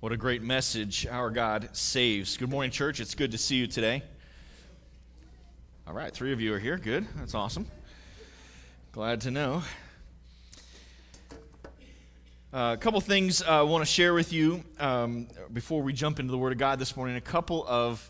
What a great message. Our God saves. Good morning, church. It's good to see you today. All right, 3 of you are here. Good. That's awesome. Glad to know. A couple things I want to share with you before we jump into the Word of God this morning. A couple of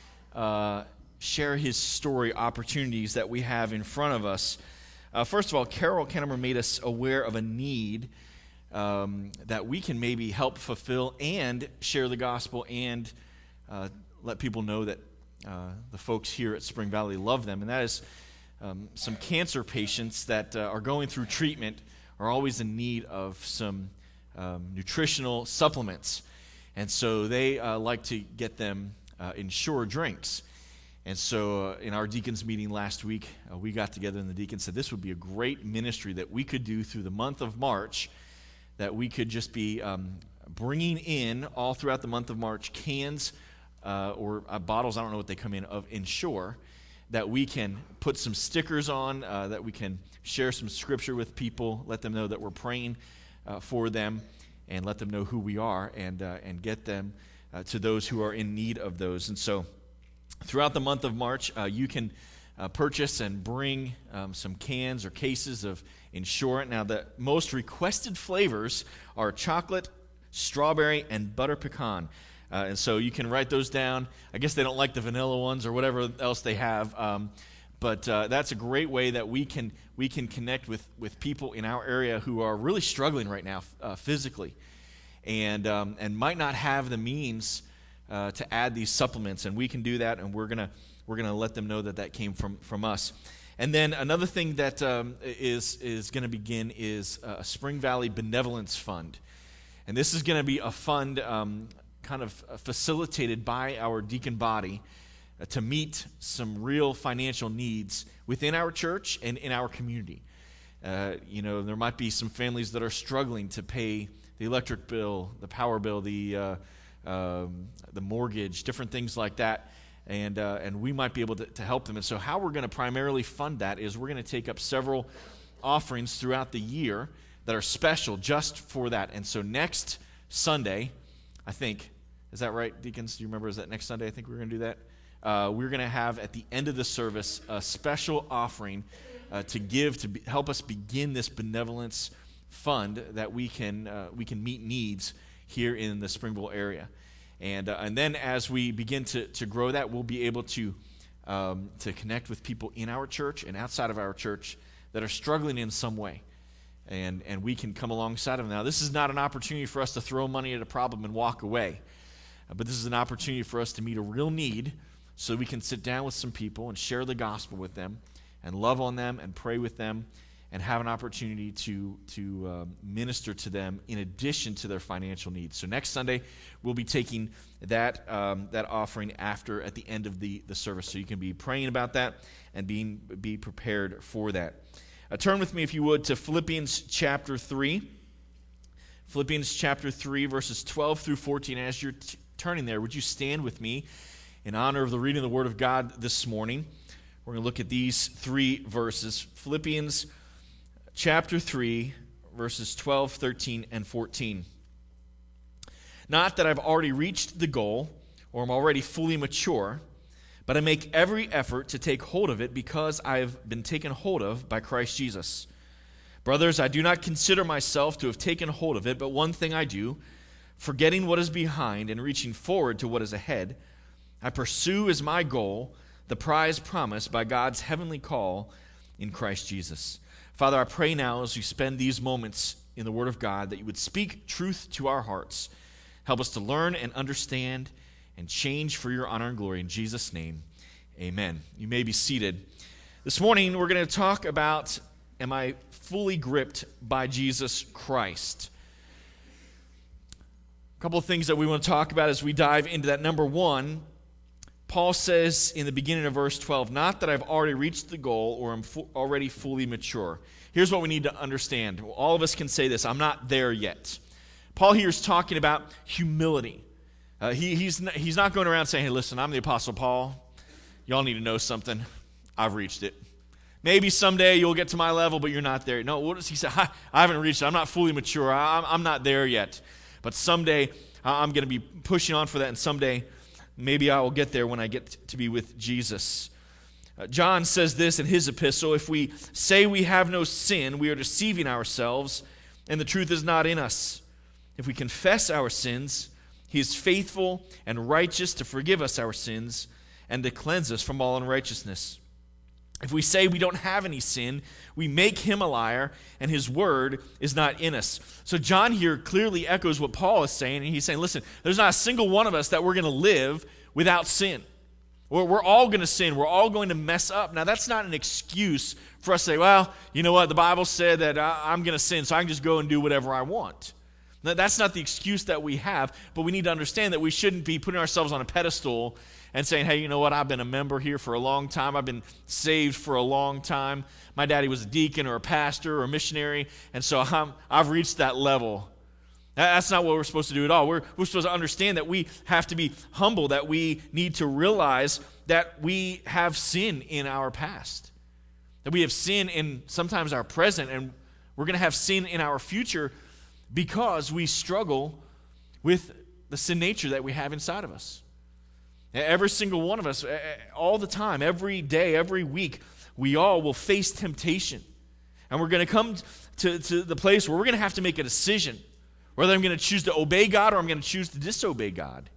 share His story opportunities that we have in front of us. First of all, Carol Kennemer made us aware of a need that we can maybe help fulfill and share the gospel and let people know that the folks here at Spring Valley love them. And that is some cancer patients that are going through treatment are always in need of some nutritional supplements. And so they like to get them Ensure drinks. And so in our deacons meeting last week, we got together and the deacons said this would be a great ministry that we could do through the month of March, that we could just be bringing in all throughout the month of March cans or bottles, I don't know what they come in, of Ensure, that we can put some stickers on, that we can share some scripture with people, let them know that we're praying for them, and let them know who we are, and get them to those who are in need of those. And so throughout the month of March, you can purchase and bring some cans or cases of Ensure. Now, the most requested flavors are chocolate, strawberry, and butter pecan. And so you can write those down. I guess they don't like the vanilla ones or whatever else they have. But that's a great way that we can connect with people in our area who are really struggling right now physically and might not have the means to add these supplements. And we can do that, and we're gonna let them know that came from us. And then another thing that is going to begin is a Spring Valley Benevolence Fund. And this is going to be a fund kind of facilitated by our deacon body to meet some real financial needs within our church and in our community. There might be some families that are struggling to pay the electric bill, the power bill, the mortgage, different things like that. And we might be able to help them. And so how we're going to primarily fund that is we're going to take up several offerings throughout the year that are special just for that. And so next Sunday, I think, is that right, deacons? Do you remember, is that next Sunday I think we're going to do that? We're going to have at the end of the service a special offering to give to help us begin this benevolence fund that we can meet needs here in the Springville area. And then as we begin to grow that, we'll be able to connect with people in our church and outside of our church that are struggling in some way. And we can come alongside of them. Now, this is not an opportunity for us to throw money at a problem and walk away. But this is an opportunity for us to meet a real need so we can sit down with some people and share the gospel with them and love on them and pray with them and have an opportunity to minister to them in addition to their financial needs. So next Sunday, we'll be taking that offering at the end of the service. So you can be praying about that and be prepared for that. Turn with me, if you would, to Philippians chapter 3. Philippians chapter 3, verses 12 through 14. As you're turning there, would you stand with me in honor of the reading of the Word of God this morning? We're going to look at these 3 verses. Philippians chapter 3, verses 12, 13, and 14. Not that I've already reached the goal, or am already fully mature, but I make every effort to take hold of it because I've been taken hold of by Christ Jesus. Brothers, I do not consider myself to have taken hold of it, but one thing I do, forgetting what is behind and reaching forward to what is ahead, I pursue as my goal the prize promised by God's heavenly call in Christ Jesus. Father, I pray now as we spend these moments in the Word of God that you would speak truth to our hearts. Help us to learn and understand and change for your honor and glory. In Jesus' name, amen. You may be seated. This morning we're going to talk about, am I fully gripped by Jesus Christ? A couple of things that we want to talk about as we dive into that. Number one, Paul says in the beginning of verse 12, not that I've already reached the goal or am already fully mature. Here's what we need to understand. All of us can say this, I'm not there yet. Paul here is talking about humility. He's not going around saying, hey, listen, I'm the Apostle Paul. Y'all need to know something. I've reached it. Maybe someday you'll get to my level, but you're not there. No, what does he say? I haven't reached it. I'm not fully mature. I'm not there yet. But someday I'm going to be pushing on for that, and someday maybe I will get there when I get to be with Jesus. John says this in his epistle, if we say we have no sin, we are deceiving ourselves, and the truth is not in us. If we confess our sins, he is faithful and righteous to forgive us our sins and to cleanse us from all unrighteousness. If we say we don't have any sin, we make him a liar, and his word is not in us. So John here clearly echoes what Paul is saying, and he's saying, listen, there's not a single one of us that we're going to live without sin. We're all going to sin. We're all going to mess up. Now, that's not an excuse for us to say, well, you know what, the Bible said that I'm going to sin, so I can just go and do whatever I want. Now, that's not the excuse that we have, but we need to understand that we shouldn't be putting ourselves on a pedestal and saying, hey, you know what, I've been a member here for a long time. I've been saved for a long time. My daddy was a deacon or a pastor or a missionary, and so I've reached that level. That's not what we're supposed to do at all. We're supposed to understand that we have to be humble, that we need to realize that we have sin in our past, that we have sin in sometimes our present, and we're going to have sin in our future because we struggle with the sin nature that we have inside of us. Every single one of us, all the time, every day, every week, we all will face temptation. And we're going to come to the place where we're going to have to make a decision, whether I'm going to choose to obey God or I'm going to choose to disobey God.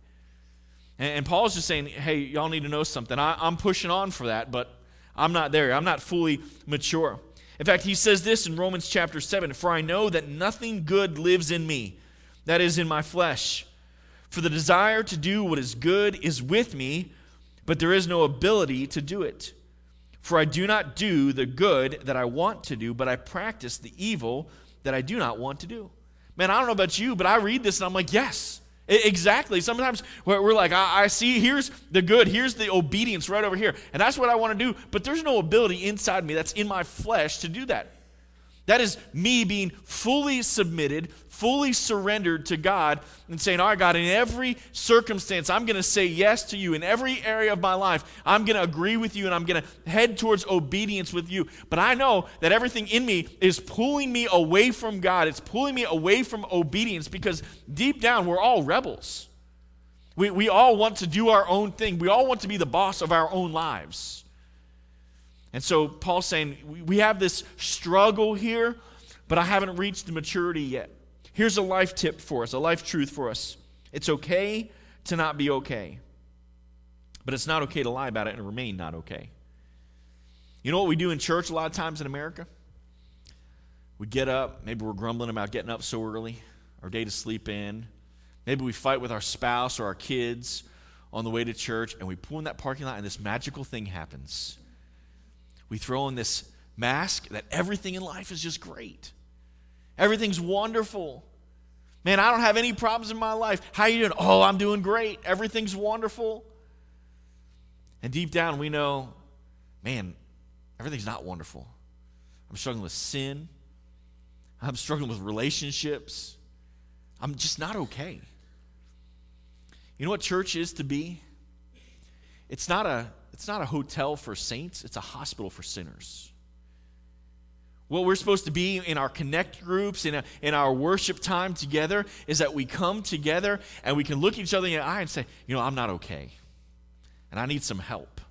And Paul's just saying, hey, y'all need to know something. I'm pushing on for that, but I'm not there. I'm not fully mature. In fact, he says this in Romans chapter 7, for I know that nothing good lives in me, that is in my flesh. For the desire to do what is good is with me, but there is no ability to do it. For I do not do the good that I want to do, but I practice the evil that I do not want to do. Man, I don't know about you, but I read this and I'm like, yes, exactly. Sometimes we're like, I see, here's the good, here's the obedience right over here, and that's what I want to do, but there's no ability inside me that's in my flesh to do that. That is me being fully submitted, fully surrendered to God and saying, all right, God, in every circumstance, I'm going to say yes to you. In every area of my life, I'm going to agree with you and I'm going to head towards obedience with you. But I know that everything in me is pulling me away from God. It's pulling me away from obedience because deep down, we're all rebels. We all want to do our own thing. We all want to be the boss of our own lives. And so Paul's saying, we have this struggle here, but I haven't reached the maturity yet. Here's a life tip for us, a life truth for us. It's okay to not be okay, but it's not okay to lie about it and remain not okay. You know what we do in church a lot of times in America? We get up, maybe we're grumbling about getting up so early, our day to sleep in. Maybe we fight with our spouse or our kids on the way to church, and we pull in that parking lot and this magical thing happens. We throw in this mask that everything in life is just great. Everything's wonderful. Man, I don't have any problems in my life. How you doing? Oh, I'm doing great. Everything's wonderful. And deep down we know, man, everything's not wonderful. I'm struggling with sin. I'm struggling with relationships. I'm just not okay. You know what church is to be? It's not a hotel for saints. It's a hospital for sinners. What we're supposed to be in our connect groups, in our worship time together, is that we come together and we can look each other in the eye and say, you know, I'm not okay. And I need some help.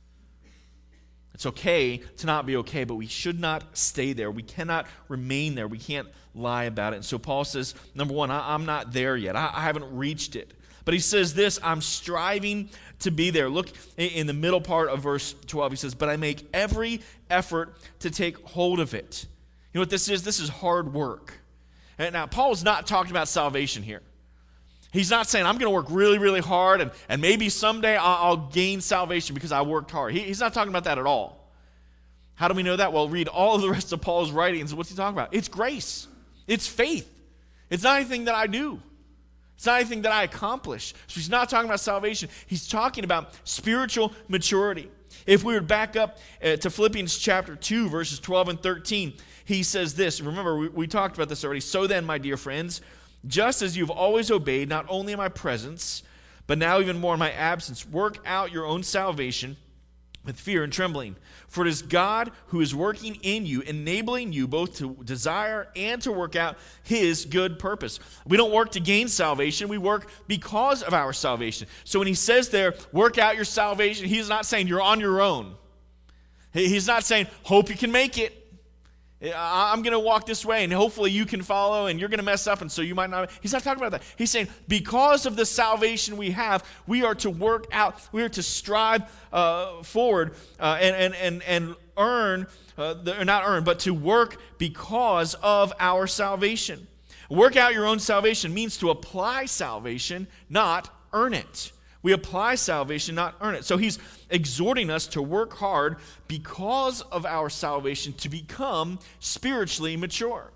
It's okay to not be okay, but we should not stay there. We cannot remain there. We can't lie about it. And so Paul says, number one, I'm not there yet. I haven't reached it. But he says this, I'm striving to be there. Look in the middle part of verse 12. He says, but I make every effort to take hold of it. You know what this is? This is hard work. And now, Paul's not talking about salvation here. He's not saying, I'm going to work really, really hard, and maybe someday I'll gain salvation because I worked hard. He's not talking about that at all. How do we know that? Well, read all of the rest of Paul's writings. What's he talking about? It's grace. It's faith. It's not anything that I do. It's not anything that I accomplish. So he's not talking about salvation. He's talking about spiritual maturity. If we would back up to Philippians chapter 2, verses 12 and 13, he says this. Remember, we talked about this already. So then, my dear friends, just as you've always obeyed, not only in my presence, but now even more in my absence, work out your own salvation with fear and trembling. For it is God who is working in you, enabling you both to desire and to work out his good purpose. We don't work to gain salvation. We work because of our salvation. So when he says there, work out your salvation, he's not saying you're on your own. He's not saying, hope you can make it. I'm going to walk this way and hopefully you can follow and you're going to mess up and so you might not. He's not talking about that. He's saying because of the salvation we have, we are to work out, we are to strive forward and earn, not earn, but to work because of our salvation. Work out your own salvation means to apply salvation, not earn it. We apply salvation, not earn it. So he's exhorting us to work hard because of our salvation to become spiritually mature.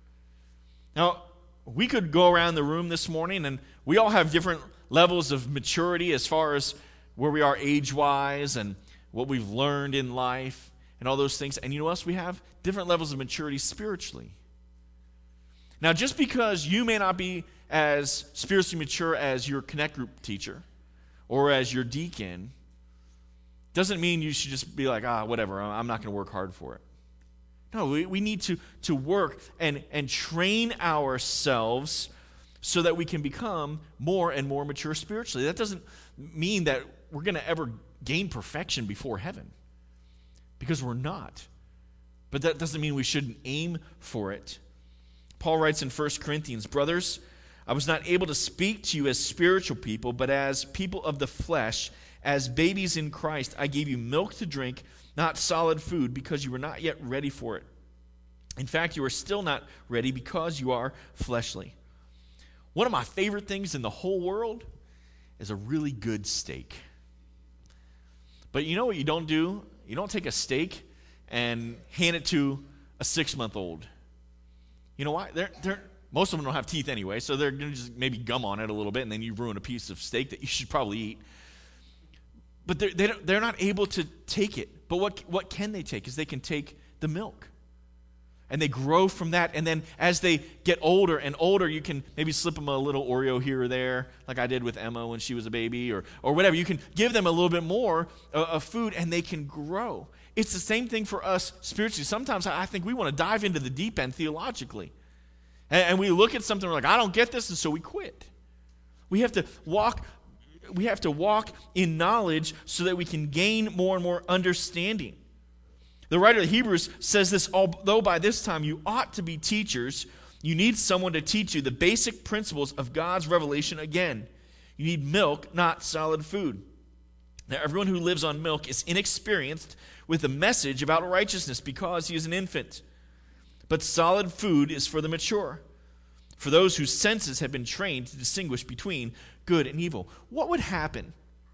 Now, we could go around the room this morning and we all have different levels of maturity as far as where we are age-wise and what we've learned in life and all those things. And you know what else we have? Different levels of maturity spiritually. Now, just because you may not be as spiritually mature as your Connect Group teacher or as your deacon, doesn't mean you should just be like, whatever, I'm not going to work hard for it. No, we need to work and train ourselves so that we can become more and more mature spiritually. That doesn't mean that we're going to ever gain perfection before heaven, because we're not. But that doesn't mean we shouldn't aim for it. Paul writes in 1 Corinthians, brothers, I was not able to speak to you as spiritual people, but as people of the flesh, as babies in Christ. I gave you milk to drink, not solid food, because you were not yet ready for it. In fact, you are still not ready because you are fleshly. One of my favorite things in the whole world is a really good steak. But you know what you don't do? You don't take a steak and hand it to a 6-month-old. You know why? Most of them don't have teeth anyway, so they're going to just maybe gum on it a little bit, and then you ruin a piece of steak that you should probably eat. But they're not able to take it. But what can they take is they can take the milk. And they grow from that, and then as they get older and older, you can maybe slip them a little Oreo here or there, like I did with Emma when she was a baby, or whatever. You can give them a little bit more of food, and they can grow. It's the same thing for us spiritually. Sometimes I think we want to dive into the deep end theologically. And we look at something, we're like, I don't get this, and so we quit. We have to walk in knowledge so that we can gain more and more understanding. The writer of Hebrews says this, although by this time you ought to be teachers, you need someone to teach you the basic principles of God's revelation again. You need milk, not solid food. Now, everyone who lives on milk is inexperienced with the message about righteousness because he is an infant. But solid food is for the mature, for those whose senses have been trained to distinguish between good and evil. What would happen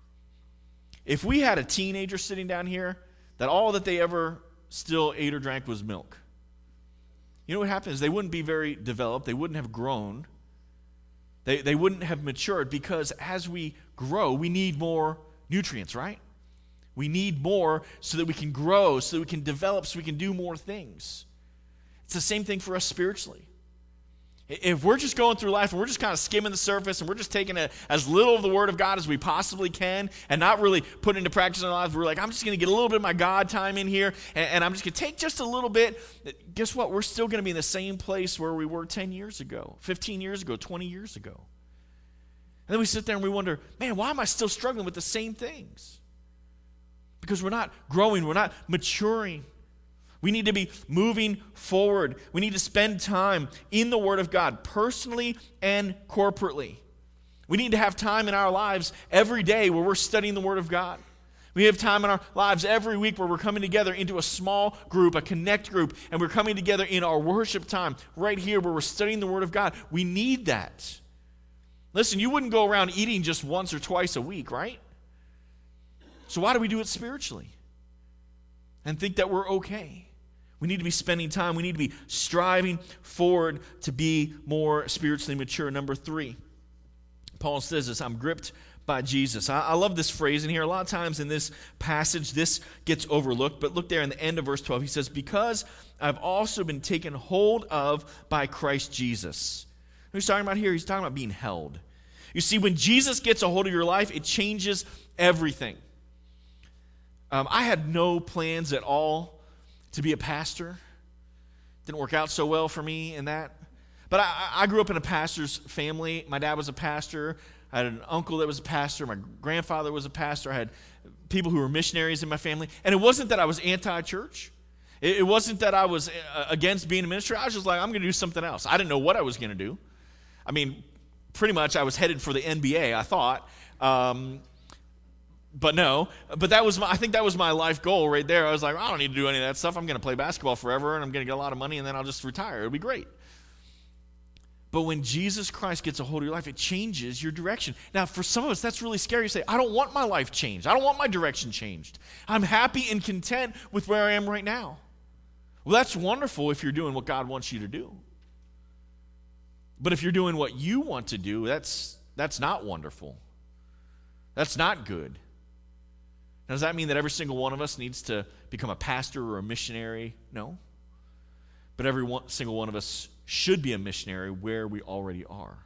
if we had a teenager sitting down here that all that they ever still ate or drank was milk? You know what happens? They wouldn't be very developed. They wouldn't have grown. They wouldn't have matured, because as we grow, we need more nutrients, right? We need more so that we can grow, so that we can develop, so we can do more things. It's the same thing for us spiritually. If we're just going through life and we're just kind of skimming the surface and we're just taking as little of the Word of God as we possibly can and not really putting into practice in our lives, we're like, I'm just going to get a little bit of my God time in here and I'm just going to take just a little bit. Guess what? We're still going to be in the same place where we were 10 years ago, 15 years ago, 20 years ago. And then we sit there and we wonder, man, why am I still struggling with the same things? Because we're not growing, we're not maturing. We need to be moving forward. We need to spend time in the Word of God, personally and corporately. We need to have time in our lives every day where we're studying the Word of God. We have time in our lives every week where we're coming together into a small group, a connect group, and we're coming together in our worship time right here where we're studying the Word of God. We need that. Listen, you wouldn't go around eating just once or twice a week, right? So why do we do it spiritually and think that we're okay? We need to be spending time. We need to be striving forward to be more spiritually mature. Number 3, Paul says this, I'm gripped by Jesus. I love this phrase in here. A lot of times in this passage, this gets overlooked. But look there in the end of verse 12. He says, because I've also been taken hold of by Christ Jesus. What he's talking about here? He's talking about being held. You see, when Jesus gets a hold of your life, it changes everything. I had no plans at all to be a pastor. Didn't work out so well for me in that. But I grew up in a pastor's family. My dad was a pastor. I had an uncle that was a pastor. My grandfather was a pastor. I had people who were missionaries in my family. And it wasn't that I was anti-church. It wasn't that I was against being a minister. I was just like, I'm going to do something else. I didn't know what I was going to do. I mean, pretty much I was headed for the NBA, I thought. But no. But I think that was my life goal right there. I was like, I don't need to do any of that stuff. I'm going to play basketball forever, and I'm going to get a lot of money, and then I'll just retire. It'll be great. But when Jesus Christ gets a hold of your life, it changes your direction. Now, for some of us, that's really scary. You say, I don't want my life changed. I don't want my direction changed. I'm happy and content with where I am right now. Well, that's wonderful if you're doing what God wants you to do. But if you're doing what you want to do, that's not wonderful. That's not good. Now, does that mean that every single one of us needs to become a pastor or a missionary? No. But every single one of us should be a missionary where we already are.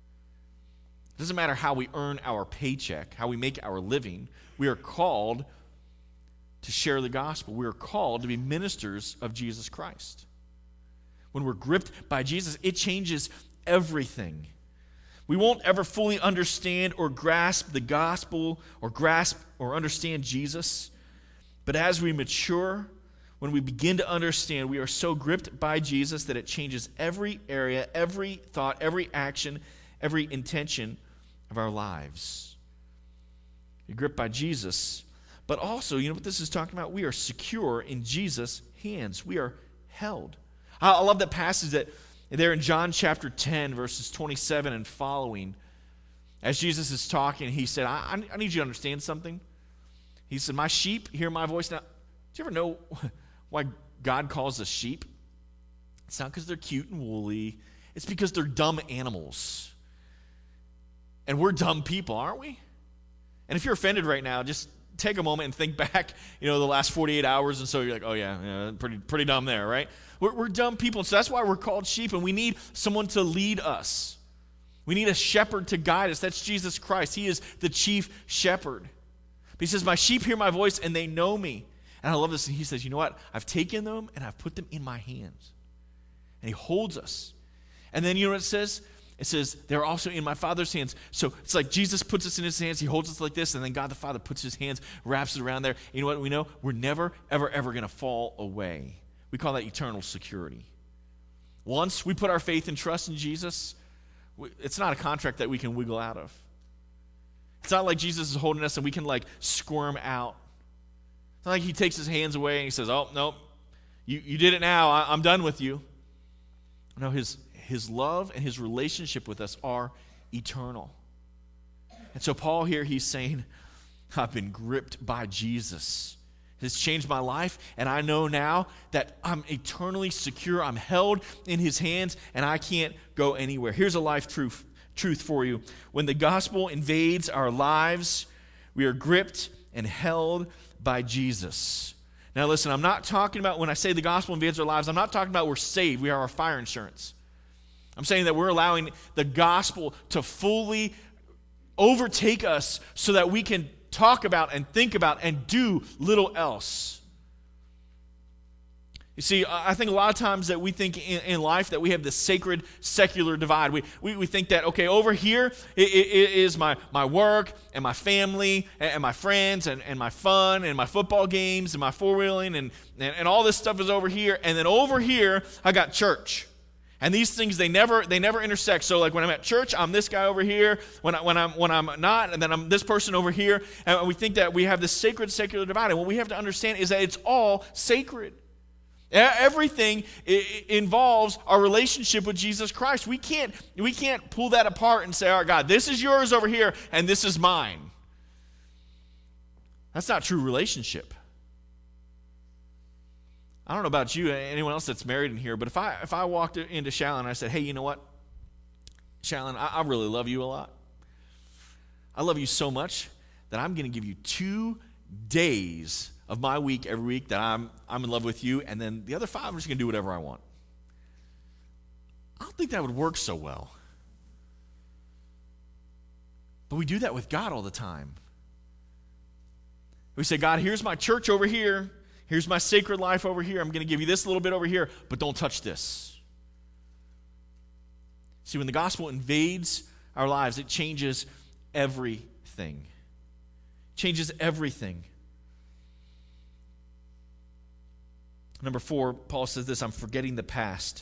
It doesn't matter how we earn our paycheck, how we make our living. We are called to share the gospel. We are called to be ministers of Jesus Christ. When we're gripped by Jesus, it changes everything. We won't ever fully understand or grasp the gospel or understand Jesus. But as we mature, when we begin to understand, we are so gripped by Jesus that it changes every area, every thought, every action, every intention of our lives. You're gripped by Jesus. But also, you know what this is talking about? We are secure in Jesus' hands. We are held. I love that passage that there in John chapter 10, verses 27 and following. As Jesus is talking, he said, I need you to understand something. He said, my sheep hear my voice. Now, do you ever know why God calls us sheep? It's not because they're cute and woolly. It's because they're dumb animals. And we're dumb people, aren't we? And if you're offended right now, just take a moment and think back, the last 48 hours and so. You're like, oh yeah, pretty dumb there, right? We're dumb people, and so that's why we're called sheep, and we need someone to lead us. We need a shepherd to guide us. That's Jesus Christ. He is the chief shepherd. But he says, my sheep hear my voice, and they know me. And I love this. And he says, you know what? I've taken them, and I've put them in my hands. And he holds us. And then you know what it says? It says, they're also in my Father's hands. So it's like Jesus puts us in his hands. He holds us like this, and then God the Father puts his hands, wraps it around there. You know what we know? We're never, ever, ever going to fall away. We call that eternal security. Once we put our faith and trust in Jesus, it's not a contract that we can wiggle out of. It's not like Jesus is holding us and we can squirm out. It's not like he takes his hands away and he says, oh, no, you did it now. I'm done with you. No, his love and his relationship with us are eternal. And so Paul here, he's saying, I've been gripped by Jesus. It's changed my life, and I know now that I'm eternally secure. I'm held in his hands, and I can't go anywhere. Here's a life truth for you. When the gospel invades our lives, we are gripped and held by Jesus. Now listen, I'm not talking about, when I say the gospel invades our lives, I'm not talking about we're saved. We have our fire insurance. I'm saying that we're allowing the gospel to fully overtake us so that we can talk about and think about and do little else. You see, I think a lot of times that we think in life that we have this sacred secular divide. We think that, okay, over here is my work and my family and my friends and my fun and my football games and my four-wheeling and all this stuff is over here. And then over here, I got church. And these things, they never intersect. So when I'm at church, I'm this guy over here. When I'm not, and then I'm this person over here. And we think that we have this sacred secular divide. And what we have to understand is that it's all sacred. Everything involves our relationship with Jesus Christ. We can't pull that apart and say, all right, God, this is yours over here, and this is mine. That's not true relationship. I don't know about you, anyone else that's married in here, but if I walked into Shallon and I said, hey, you know what? Shallon, I really love you a lot. I love you so much that I'm going to give you 2 days of my week every week that I'm in love with you, and then the other 5 I'm just going to do whatever I want. I don't think that would work so well. But we do that with God all the time. We say, God, here's my church over here. Here's my sacred life over here. I'm going to give you this little bit over here, but don't touch this. See, when the gospel invades our lives, it changes everything. Changes everything. Number 4, Paul says this, I'm forgetting the past.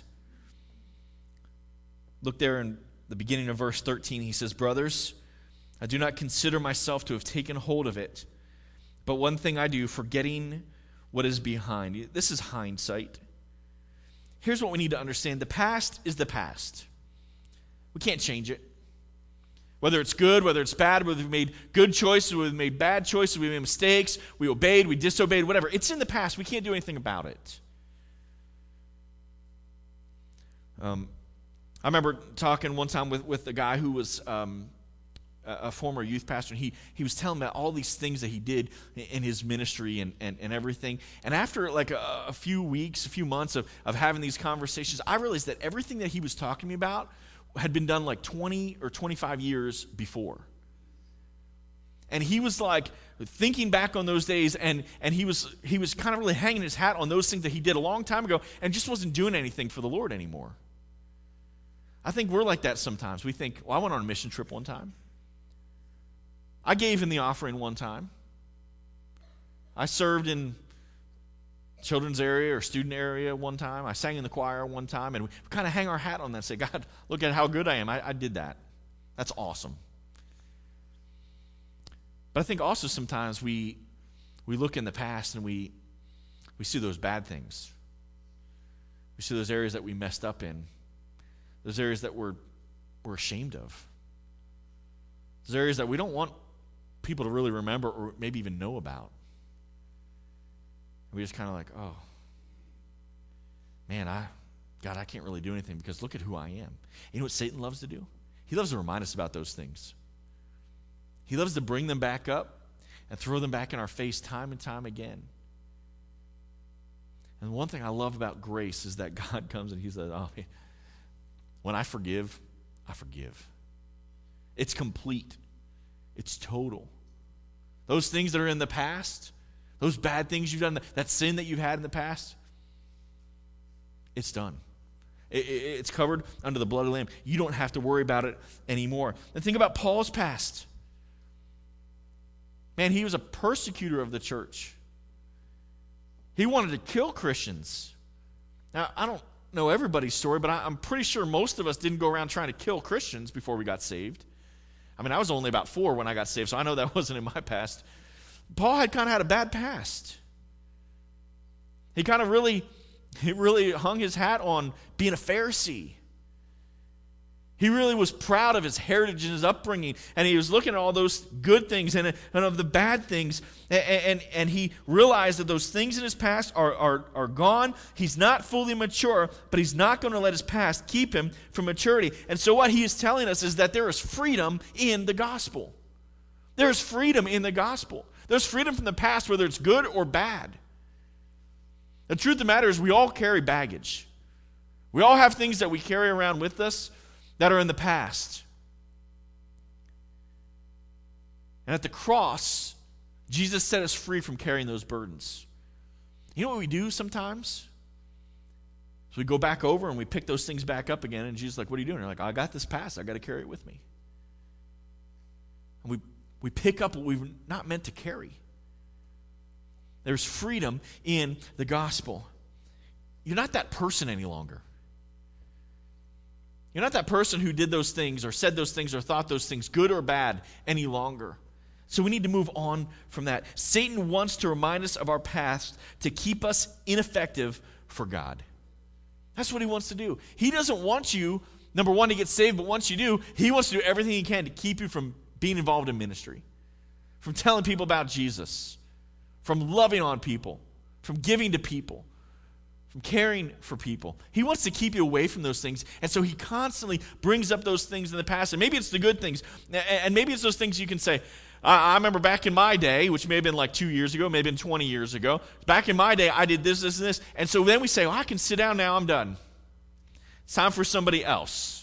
Look there in the beginning of verse 13. He says, brothers, I do not consider myself to have taken hold of it, but one thing I do, forgetting what is behind. This is hindsight. Here's what we need to understand. The past is the past. We can't change it. Whether it's good, whether it's bad, whether we've made good choices, whether we've made bad choices, we made mistakes, we obeyed, we disobeyed, whatever. It's in the past. We can't do anything about it. I remember talking one time with a guy who was a former youth pastor, and he was telling me all these things that he did in his ministry and everything. And after like a few weeks, a few months of having these conversations, I realized that everything that he was talking to me about had been done like 20 or 25 years before. And he was like thinking back on those days, and he was kind of really hanging his hat on those things that he did a long time ago and just wasn't doing anything for the Lord anymore. I think we're like that sometimes. We think, well, I went on a mission trip one time. I gave in the offering one time. I served in children's area or student area one time. I sang in the choir one time, and we kind of hang our hat on that and say, God, look at how good I am. I did that. That's awesome. But I think also sometimes we look in the past and we see those bad things. We see those areas that we messed up in, those areas that we're ashamed of, those areas that we don't want people to really remember or maybe even know about. We just kind of like, oh, man, God, I can't really do anything because look at who I am. You know what Satan loves to do? He loves to remind us about those things. He loves to bring them back up and throw them back in our face time and time again. And one thing I love about grace is that God comes and he says, oh, when I forgive, I forgive. It's complete. It's total. Those things that are in the past, those bad things you've done, that sin that you've had in the past, it's done. It's covered under the blood of the Lamb. You don't have to worry about it anymore. And think about Paul's past. Man, he was a persecutor of the church. He wanted to kill Christians. Now, I don't know everybody's story, but I'm pretty sure most of us didn't go around trying to kill Christians before we got saved. I mean, I was only about 4 when I got saved, so I know that wasn't in my past. Paul had kind of had a bad past. He kind of really hung his hat on being a Pharisee. He really was proud of his heritage and his upbringing, and he was looking at all those good things and of the bad things, and he realized that those things in his past are gone. He's not fully mature, but he's not going to let his past keep him from maturity. And so what he is telling us is that there is freedom in the gospel. There's freedom in the gospel. There's freedom from the past, whether it's good or bad. The truth of the matter is we all carry baggage. We all have things that we carry around with us that are in the past. And at the cross, Jesus set us free from carrying those burdens. You know what we do sometimes? So we go back over and we pick those things back up again, and Jesus is like, what are you doing? You're like, I got this past. I got to carry it with me. And we pick up what we've not meant to carry. There's freedom in the gospel. You're not that person any longer. You're not that person who did those things or said those things or thought those things, good or bad, any longer. So we need to move on from that. Satan wants to remind us of our past to keep us ineffective for God. That's what he wants to do. He doesn't want you, number one, to get saved, but once you do, he wants to do everything he can to keep you from being involved in ministry, from telling people about Jesus, from loving on people, from giving to people, from caring for people. He wants to keep you away from those things, and so he constantly brings up those things in the past, and maybe it's the good things, and maybe it's those things you can say, I remember back in my day, which may have been like 2 years ago, may have been 20 years ago, back in my day, I did this, this, and this, and so then we say, I can sit down now, I'm done. It's time for somebody else.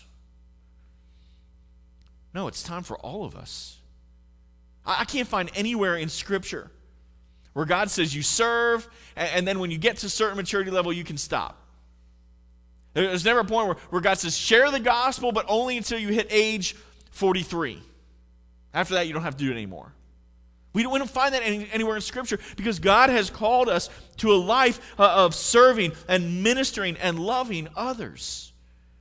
No, it's time for all of us. I can't find anywhere in Scripture where God says you serve, and then when you get to a certain maturity level, you can stop. There's never a point where God says, share the gospel, but only until you hit age 43. After that, you don't have to do it anymore. We don't find that anywhere in Scripture, because God has called us to a life of serving and ministering and loving others.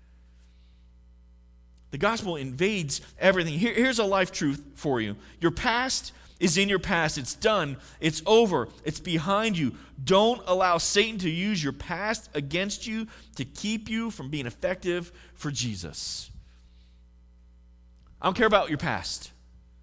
The gospel invades everything. Here's a life truth for you. Your past is in your past. It's done. It's over. It's behind you. Don't allow Satan to use your past against you to keep you from being effective for Jesus. I don't care about your past.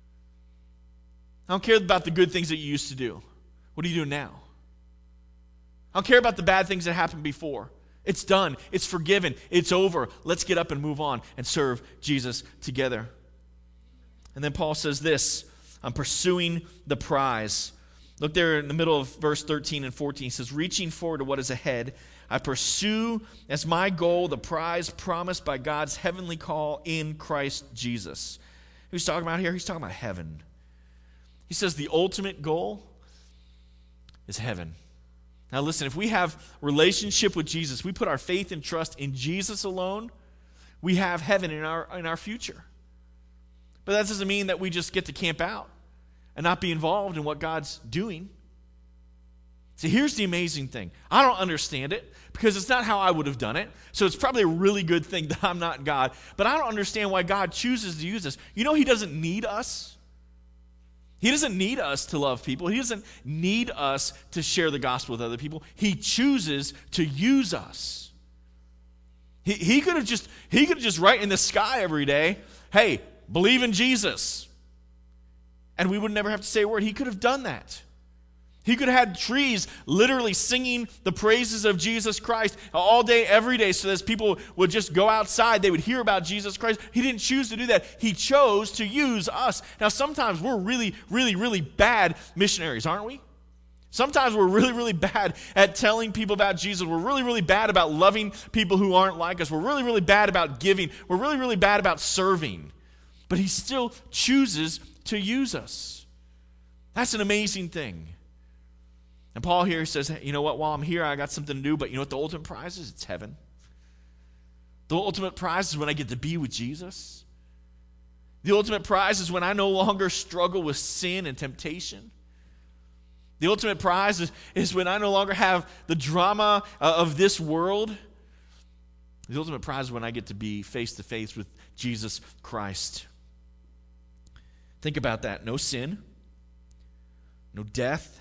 I don't care about the good things that you used to do. What are you doing now? I don't care about the bad things that happened before. It's done. It's forgiven. It's over. Let's get up and move on and serve Jesus together. And then Paul says this, I'm pursuing the prize. Look there in the middle of verse 13 and 14. He says, reaching forward to what is ahead, I pursue as my goal the prize promised by God's heavenly call in Christ Jesus. Who's talking about here? He's talking about heaven. He says the ultimate goal is heaven. Now listen, if we have relationship with Jesus, we put our faith and trust in Jesus alone, we have heaven in our future. But that doesn't mean that we just get to camp out and not be involved in what God's doing. See, here's the amazing thing. I don't understand it because it's not how I would have done it. So it's probably a really good thing that I'm not God. But I don't understand why God chooses to use us. You know, He doesn't need us. He doesn't need us to love people. He doesn't need us to share the gospel with other people. He chooses to use us. He could have just write in the sky every day, hey, believe in Jesus. And we would never have to say a word. He could have done that. He could have had trees literally singing the praises of Jesus Christ all day, every day, so that as people would just go outside, they would hear about Jesus Christ. He didn't choose to do that. He chose to use us. Now, sometimes we're really, really, really bad missionaries, aren't we? Sometimes we're really, really bad at telling people about Jesus. We're really, really bad about loving people who aren't like us. We're really, really bad about giving. We're really, really bad about serving. But He still chooses to use us. That's an amazing thing. And Paul here says, hey, you know what, while I'm here, I got something to do, but you know what the ultimate prize is? It's heaven. The ultimate prize is when I get to be with Jesus. The ultimate prize is when I no longer struggle with sin and temptation. The ultimate prize is when I no longer have the drama of this world. The ultimate prize is when I get to be face to face with Jesus Christ. Think about that. No sin, no death,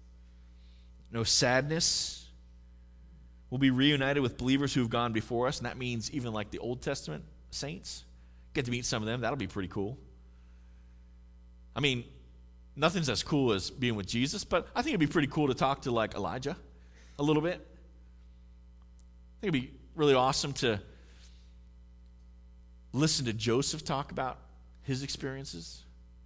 no sadness. We'll be reunited with believers who have gone before us, and that means even like the Old Testament saints. Get to meet some of them. That'll be pretty cool. I mean, nothing's as cool as being with Jesus, but I think it'd be pretty cool to talk to like Elijah a little bit. I think it'd be really awesome to listen to Joseph talk about his experiences.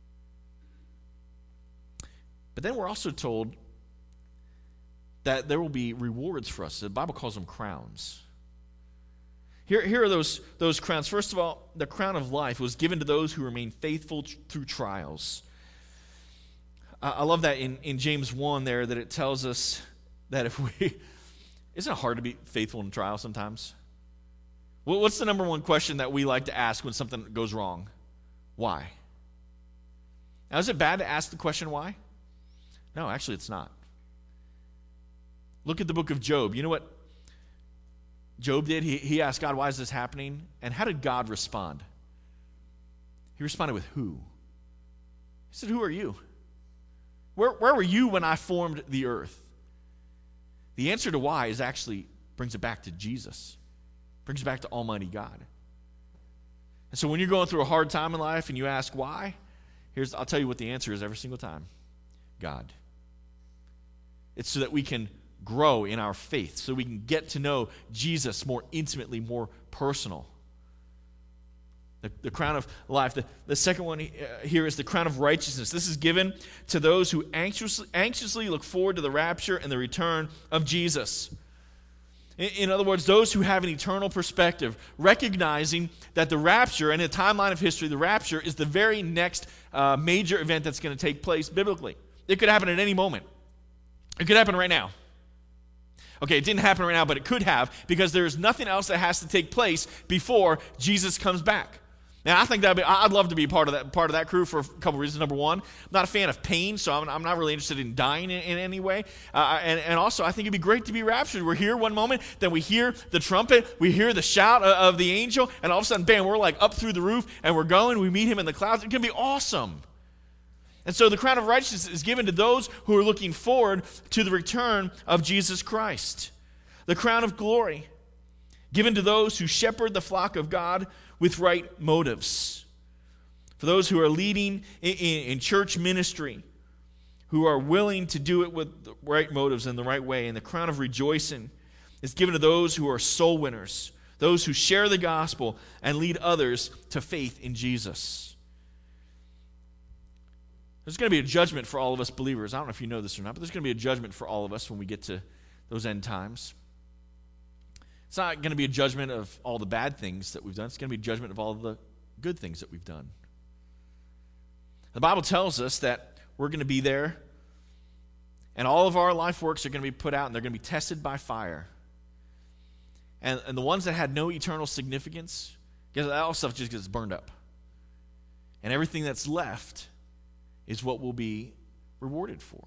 But then we're also told that there will be rewards for us. The Bible calls them crowns. Here are those crowns. First of all, the crown of life was given to those who remain faithful through trials. I love that in James 1 there, that it tells us that if we... Isn't it hard to be faithful in trials sometimes? What's the number one question that we like to ask when something goes wrong? Why? Now, is it bad to ask the question why? No, actually it's not. Look at the book of Job. You know what Job did? He asked God, why is this happening? And how did God respond? He responded with who? He said, who are you? Where were you when I formed the earth? The answer to why is actually brings it back to Jesus. Brings it back to Almighty God. And so when you're going through a hard time in life and you ask why, I'll tell you what the answer is every single time. God. It's so that we can grow in our faith, so we can get to know Jesus more intimately, more personal. The crown of life. The second one here is the crown of righteousness. This is given to those who anxiously look forward to the rapture and the return of Jesus. In other words, those who have an eternal perspective, recognizing that the rapture, and in the timeline of history, the rapture is the very next major event that's going to take place biblically. It could happen at any moment. It could happen right now. Okay, it didn't happen right now, but it could have, because there's nothing else that has to take place before Jesus comes back. Now, I think I'd love to be part of that crew for a couple reasons. Number one, I'm not a fan of pain, so I'm not really interested in dying in any way. And also, I think it'd be great to be raptured. We're here one moment, then we hear the trumpet, we hear the shout of the angel, and all of a sudden, bam, we're like up through the roof, and we're going, we meet him in the clouds. It's going to be awesome. And so the crown of righteousness is given to those who are looking forward to the return of Jesus Christ. The crown of glory, given to those who shepherd the flock of God with right motives. For those who are leading in church ministry, who are willing to do it with the right motives in the right way. And the crown of rejoicing is given to those who are soul winners, those who share the gospel and lead others to faith in Jesus. There's going to be a judgment for all of us believers. I don't know if you know this or not, but there's going to be a judgment for all of us when we get to those end times. It's not going to be a judgment of all the bad things that we've done. It's going to be a judgment of all the good things that we've done. The Bible tells us that we're going to be there, and all of our life works are going to be put out, and they're going to be tested by fire. And the ones that had no eternal significance, because all stuff just gets burned up. And everything that's left is what we'll be rewarded for.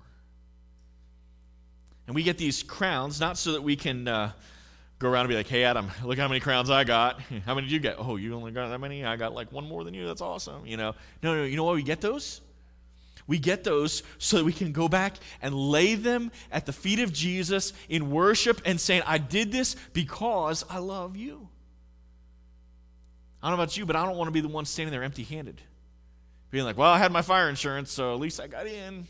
And we get these crowns, not so that we can go around and be like, hey, Adam, look how many crowns I got. How many did you get? Oh, you only got that many? I got like one more than you. That's awesome. No, you know why we get those? We get those so that we can go back and lay them at the feet of Jesus in worship and saying, I did this because I love you. I don't know about you, but I don't want to be the one standing there empty-handed. Being like, well, I had my fire insurance, so at least I got in.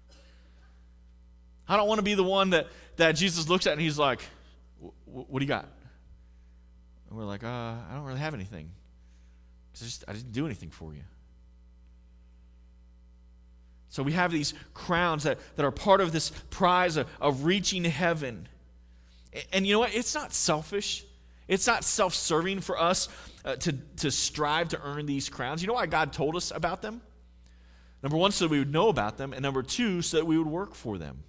I don't want to be the one that Jesus looks at and he's like, what do you got? And we're like, I don't really have anything. I didn't do anything for you. So we have these crowns that are part of this prize of reaching heaven. And you know what? It's not selfish. It's not self-serving for us to strive to earn these crowns. You know why God told us about them? Number one, so that we would know about them. And number two, so that we would work for them.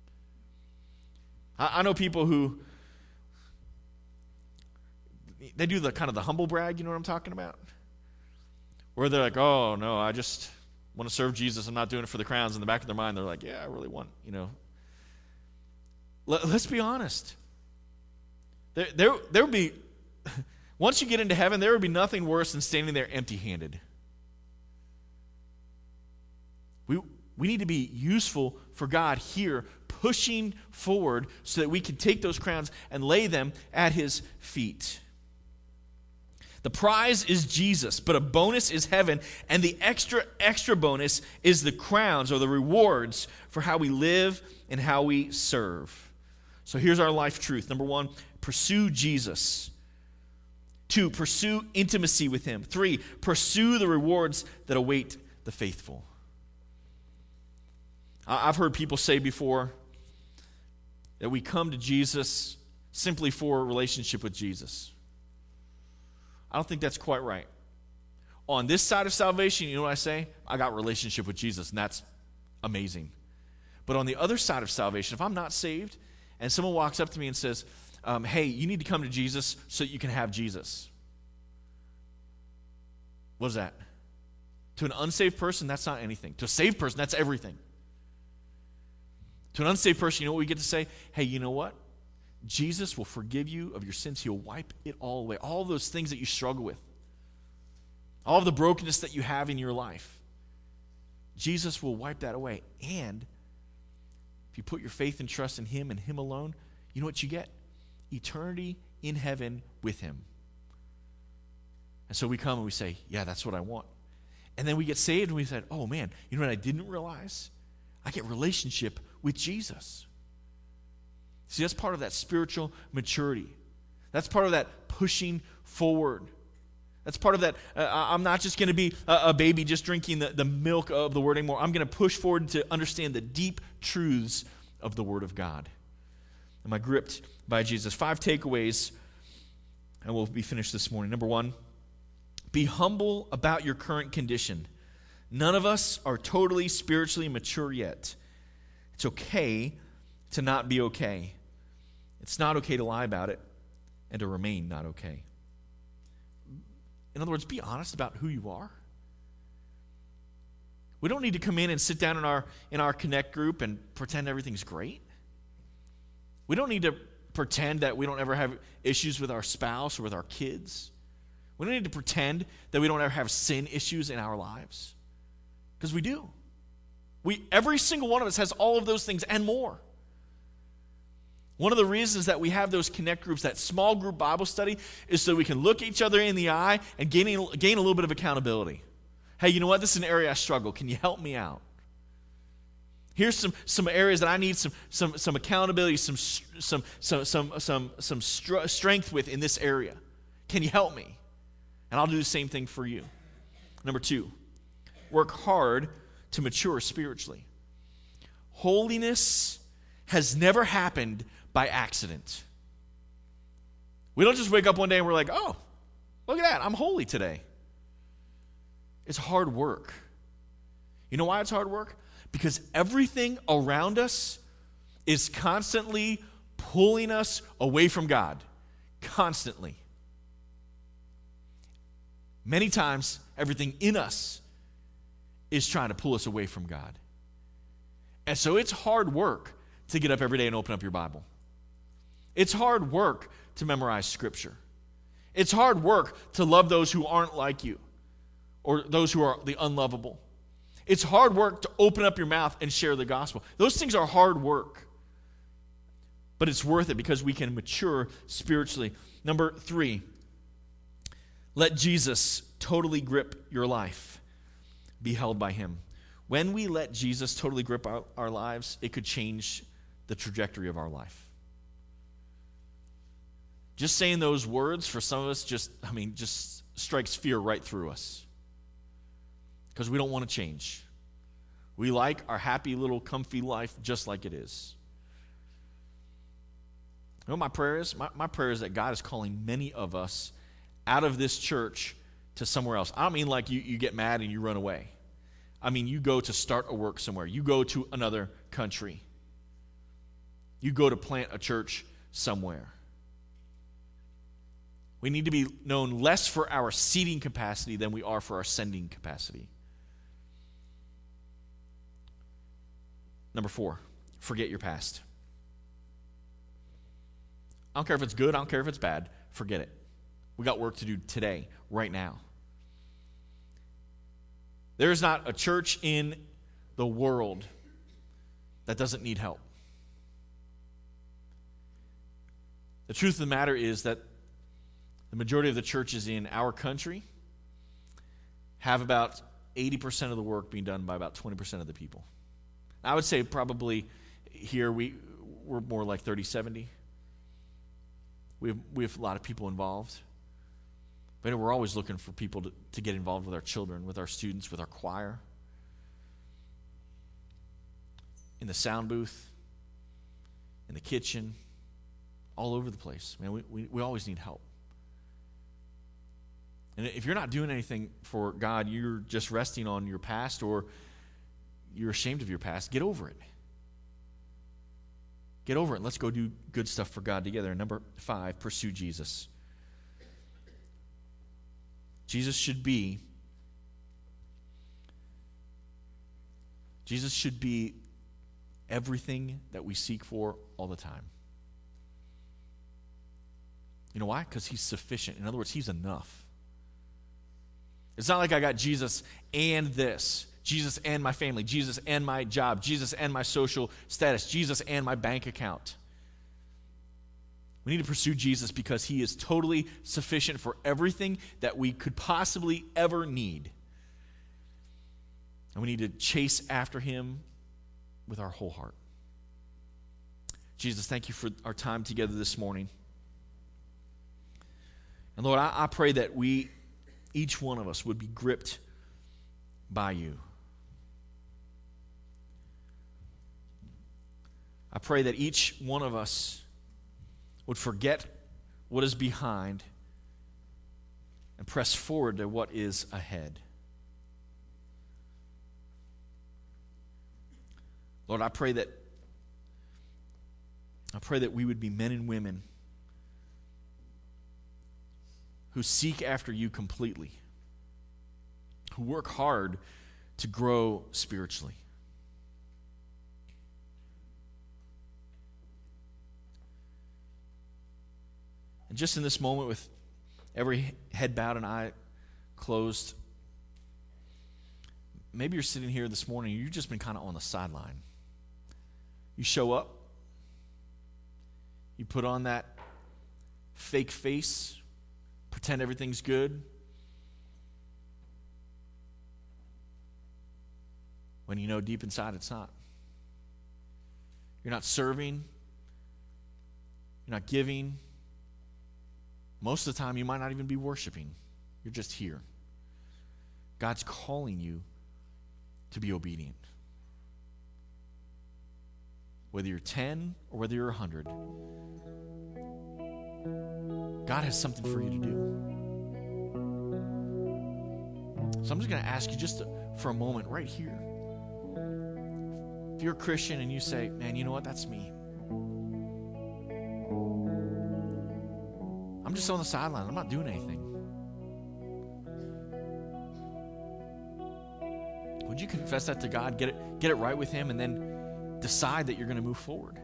I know people who, they do the kind of the humble brag, you know what I'm talking about? Where they're like, oh, no, I just want to serve Jesus. I'm not doing it for the crowns. In the back of their mind, they're like, yeah, I really want, Let's be honest. There would be, once you get into heaven, there would be nothing worse than standing there empty-handed. We need to be useful for God here, pushing forward so that we can take those crowns and lay them at his feet. The prize is Jesus, but a bonus is heaven, and the extra bonus is the crowns or the rewards for how we live and how we serve. So here's our life truth. Number one, pursue Jesus. 2, pursue intimacy with him. 3, pursue the rewards that await the faithful. I've heard people say before that we come to Jesus simply for a relationship with Jesus. I don't think that's quite right. On this side of salvation, you know what I say? I got a relationship with Jesus, and that's amazing. But on the other side of salvation, if I'm not saved, and someone walks up to me and says, hey, you need to come to Jesus so that you can have Jesus. What is that? To an unsaved person, that's not anything. To a saved person, that's everything. To an unsaved person, you know what we get to say? Hey, you know what? Jesus will forgive you of your sins. He'll wipe it all away. All those things that you struggle with. All of the brokenness that you have in your life. Jesus will wipe that away. And if you put your faith and trust in him and him alone, you know what you get? Eternity in heaven with him. And so we come and we say, yeah, that's what I want. And then we get saved and we said, oh man, you know what I didn't realize? I get relationship with Jesus. See, that's part of that spiritual maturity. That's part of that pushing forward. That's part of that, I'm not just going to be a baby just drinking the milk of the Word anymore. I'm going to push forward to understand the deep truths of the Word of God. Am I gripped by Jesus? 5 takeaways, and we'll be finished this morning. Number 1, be humble about your current condition. None of us are totally spiritually mature yet. It's okay to not be okay. It's not okay to lie about it and to remain not okay. In other words, be honest about who you are. We don't need to come in and sit down in our Connect group and pretend everything's great. We don't need to pretend that we don't ever have issues with our spouse or with our kids. We don't need to pretend that we don't ever have sin issues in our lives. Because we do. Every single one of us has all of those things and more. One of the reasons that we have those Connect groups, that small group Bible study, is so we can look each other in the eye and gain a little bit of accountability. Hey, you know what? This is an area I struggle. Can you help me out? Here's some areas that I need some accountability, some strength with in this area. Can you help me? And I'll do the same thing for you. Number 2, work hard to mature spiritually. Holiness has never happened by accident. We don't just wake up one day and we're like, oh, look at that, I'm holy today. It's hard work. You know why it's hard work? Because everything around us is constantly pulling us away from God. Constantly. Many times, everything in us is trying to pull us away from God. And so it's hard work to get up every day and open up your Bible. It's hard work to memorize Scripture. It's hard work to love those who aren't like you or those who are the unlovable. It's hard work to open up your mouth and share the gospel. Those things are hard work. But it's worth it because we can mature spiritually. Number 3, let Jesus totally grip your life. Be held by him. When we let Jesus totally grip our lives, it could change the trajectory of our life. Just saying those words for some of us just strikes fear right through us. Because we don't want to change. We like our happy little comfy life just like it is. You know what my prayer is? My prayer is that God is calling many of us out of this church to somewhere else. I don't mean like you get mad and you run away. I mean you go to start a work somewhere. You go to another country. You go to plant a church somewhere. We need to be known less for our seating capacity than we are for our sending capacity. Number 4, forget your past. I don't care if it's good, I don't care if it's bad, forget it. We got work to do today, right now. There is not a church in the world that doesn't need help. The truth of the matter is that the majority of the churches in our country have about 80% of the work being done by about 20% of the people. I would say probably here we're more like 30-70. We have a lot of people involved. But we're always looking for people to get involved with our children, with our students, with our choir. In the sound booth, in the kitchen, all over the place. Man, we always need help. And if you're not doing anything for God, you're just resting on your past or you're ashamed of your past, get over it. Get over it and let's go do good stuff for God together. And number 5, pursue Jesus. Jesus should be everything that we seek for all the time. You know why? Because he's sufficient. In other words, he's enough. It's not like I got Jesus and this, Jesus and my family, Jesus and my job, Jesus and my social status, Jesus and my bank account. We need to pursue Jesus because he is totally sufficient for everything that we could possibly ever need. And we need to chase after him with our whole heart. Jesus, thank you for our time together this morning. And Lord, I pray that each one of us would be gripped by you. I pray that each one of us would forget what is behind and press forward to what is ahead. Lord, I pray that I pray that we would be men and women who seek after you completely, who work hard to grow spiritually. And just in this moment, with every head bowed and eye closed, maybe you're sitting here this morning and you've just been kind of on the sideline. You show up, you put on that fake face, pretend everything's good, when you know deep inside it's not. You're not serving, you're not giving. Most of the time, you might not even be worshiping. You're just here. God's calling you to be obedient. Whether you're 10 or whether you're 100, God has something for you to do. So I'm just going to ask you for a moment right here. If you're a Christian and you say, man, you know what, that's me. I'm just on the sideline. I'm not doing anything. Would you confess that to God, get it right with Him, and then decide that you're going to move forward?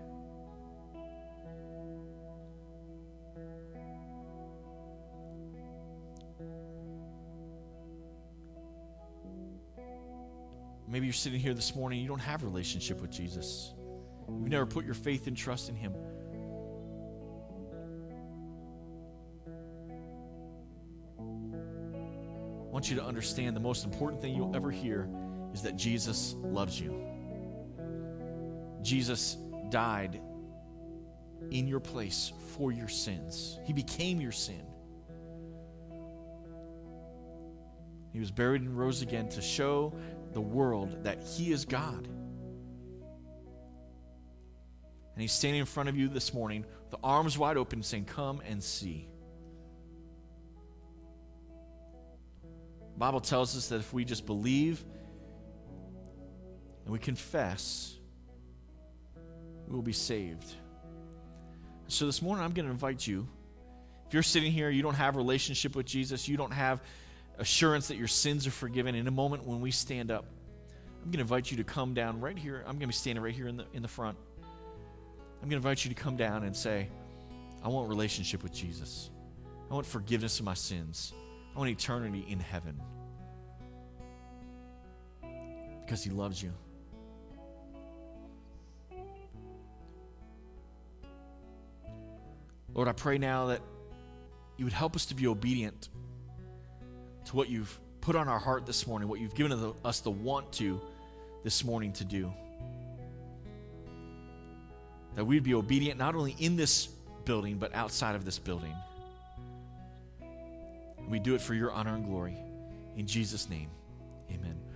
Maybe you're sitting here this morning, you don't have a relationship with Jesus. You've never put your faith and trust in Him. I want you to understand the most important thing you'll ever hear is that Jesus loves you. Jesus died in your place for your sins. He became your sin. He was buried and rose again to show the world that He is God. And He's standing in front of you this morning with the arms wide open saying, come and see. The Bible tells us that if we just believe and we confess, we will be saved. So this morning I'm going to invite you, if you're sitting here, you don't have a relationship with Jesus, you don't have assurance that your sins are forgiven, in a moment when we stand up, I'm going to invite you to come down right here. I'm going to be standing right here in the front. I'm going to invite you to come down and say, I want a relationship with Jesus. I want forgiveness of my sins. I want eternity in heaven. Because He loves you. Lord, I pray now that You would help us to be obedient to what You've put on our heart this morning, what You've given us the want to this morning to do. That we'd be obedient not only in this building, but outside of this building. We do it for Your honor and glory. In Jesus' name, amen.